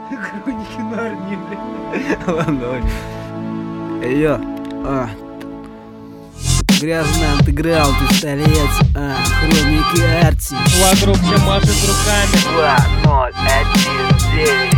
Хроники Нарнии, блядь. Ладно, йо, грязный антиграл, пистолет, хроники Арти. Вокруг все машет руками. 2019.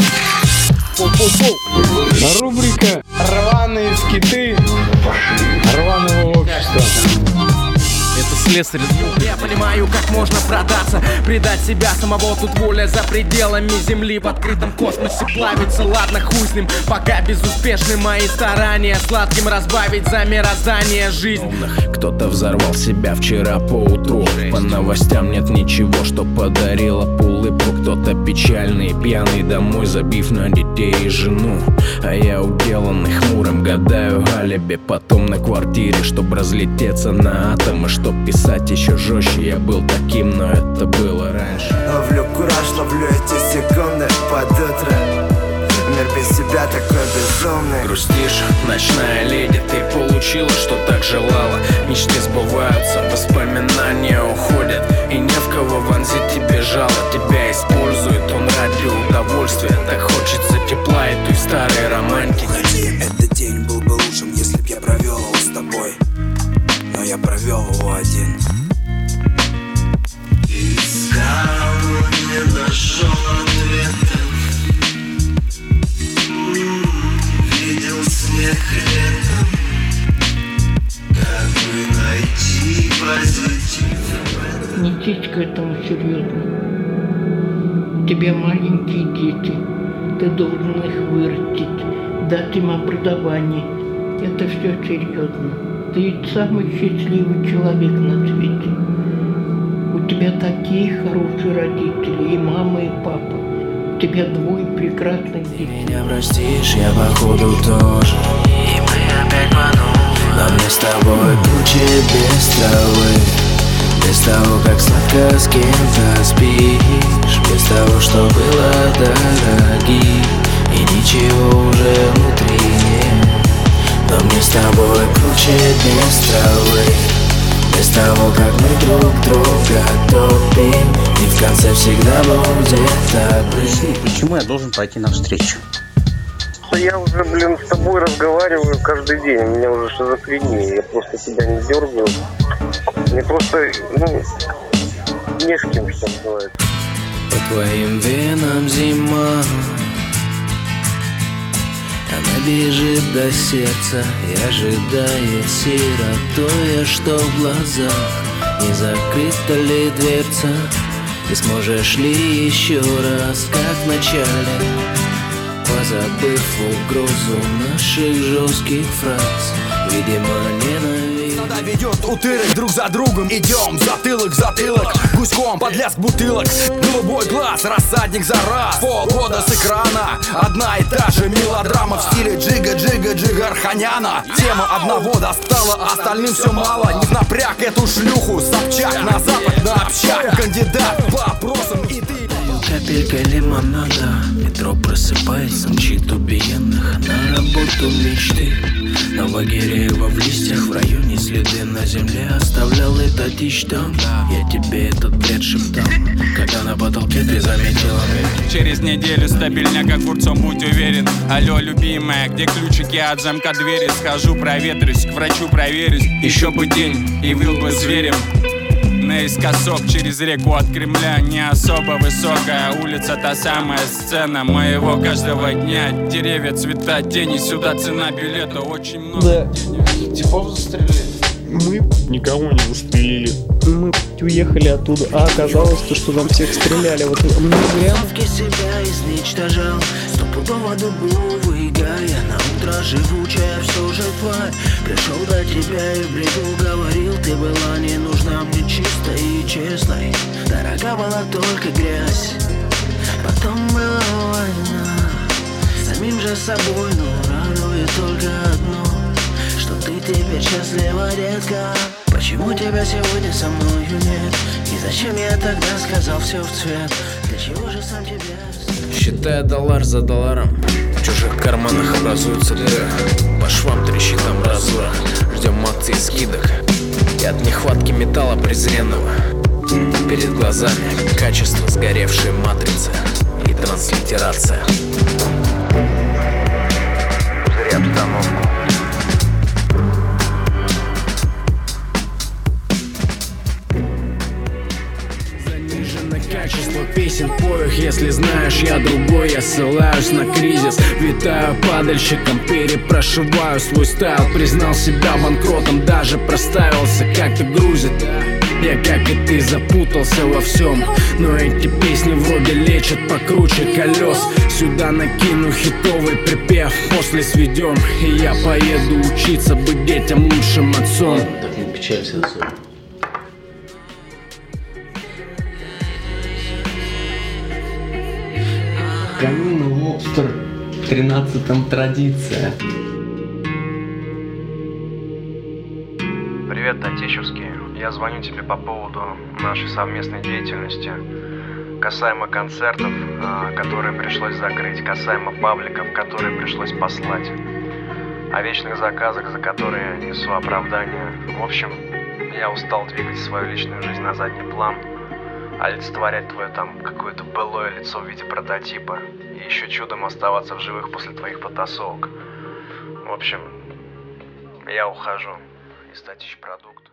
Рубрика «Рваные скиты рваного общества». Это слесарь. Я понимаю, как можно продаться, предать себя самого. Тут воля за пределами земли. В открытом космосе плавится, ладно, хуй с ним. Пока безуспешны мои старания сладким разбавить за мироздание жизнь. Кто-то взорвал себя вчера поутру. По новостям нет ничего, что подарило улыбку. Кто-то печальный, пьяный домой, забив на детей и жену. А я уделанный хмурым, гадаю алиби. Потом на квартире, чтоб разлететься на атомы. Чтоб писать еще жестче, я был таким, но это было раньше. Ловлю кураж, ловлю эти секунды под утро. Мир без себя такой безумный. Грустишь, ночная леди, ты получила, что так желала. Мечты сбываются, воспоминания уходят. И не в кого вонзить тебе жало. Тебя использует он ради удовольствия. Так хочется тепла и той старой романтики. Этот день был бы лучшим, если б я провел его с тобой. Но я провел его один. Искал, не нашел ответа. Видел снег летом. Как бы найти позитив? Отнесись к этому серьезно. У тебя маленькие дети. Ты должен их вырастить, дать им образование. Это все серьезно. Ты ведь самый счастливый человек на свете. У тебя такие хорошие родители, и мама, и папа. У тебя двое прекрасных детей. Меня простишь, я походу тоже. И мы опять по новой. Но мне с тобой круче без травы. Без того, как сладко с кем-то спишь. Без того, что было дорогим. И ничего уже внутри нет. Но мне с тобой круче без травы. Без того, как мы друг друга топим. И в конце всегда будет так. Почему я должен пойти навстречу? Я уже, с тобой разговариваю каждый день. У меня уже шизофрения. Я просто тебя не дергаю. Мне просто, не с кем, что называется. По твоим венам зима. Она бежит до сердца и ожидает сиротою, что в глазах. Не закрыта ли дверца? Ты сможешь ли еще раз, как в начале, позабыв угрозу наших жестких фраз? Видимо, ненавидишь. Вода ведет утырок друг за другом. Идем затылок в затылок, гуськом под лязг бутылок. Голубой глаз, рассадник за раз. Полгода с экрана, одна и та же мелодрама в стиле Джига Арханяна. Тема одного достала, остальным все мало. Не напряг эту шлюху, Собчак на запад, на общак. Кандидат по опросам, и ты. Капелька лимонада. Метро просыпается, мчит убиенных на работу мечты. Новогиреево в листьях, в районе следы на земле оставлял этот ищ там. Я тебе этот бред шептал, когда на потолке ты заметила меня. Через неделю стабильно, как курцом, будь уверен. Алло, любимая, где ключики от замка двери? Схожу, проветрюсь, к врачу проверюсь. Еще бы день, и был бы зверем. Наискосок через реку от Кремля. Не особо высокая улица, та самая сцена моего каждого дня. Деревья, цвета, тени, сюда цена билета очень много. Да. Типов застрелили. Мы никого не застрелили. Мы уехали оттуда, а оказалось, что там всех стреляли. Вот мне прям... себя изничтожал, стопудово дубу выгая. На утро живучая все же тварь. Пришел до тебя и в бреду говорил, ты была не нужна мне чистой и честной. Дорога была только грязь, потом была война. Самим же собой, но радует только одно, что ты теперь счастлива, детка. Почему тебя сегодня со мною нет? И зачем я тогда сказал все в цвет? Для чего же сам тебя? Считая доллар за долларом, в чужих карманах образуются дыры. По швам трещит амбразура. Ждем акций и скидок. И от нехватки металла презренного перед глазами качество сгоревшей матрицы и транслитерация. обоих. Если знаешь, я другой, я ссылаюсь на кризис. Витаю падальщиком, перепрошиваю свой стайл. Признал себя банкротом, даже проставился, как-то грузит. Я, как и ты, запутался во всем. Но эти песни вроде лечат покруче колес. Сюда накину хитовый припев, после сведем. И я поеду учиться быть детям лучшим отцом. Так не печалься, отцом. Камин лобстер, 13-м традиция. Привет, Татищевский. Я звоню тебе по поводу нашей совместной деятельности, касаемо концертов, которые пришлось закрыть, касаемо пабликов, которые пришлось послать, о вечных заказах, за которые несу оправдание. В общем, я устал двигать свою личную жизнь на задний план, олицетворять твое там какое-то былое лицо в виде прототипа и еще чудом оставаться в живых после твоих потасовок. В общем, я ухожу из Татищ продукт.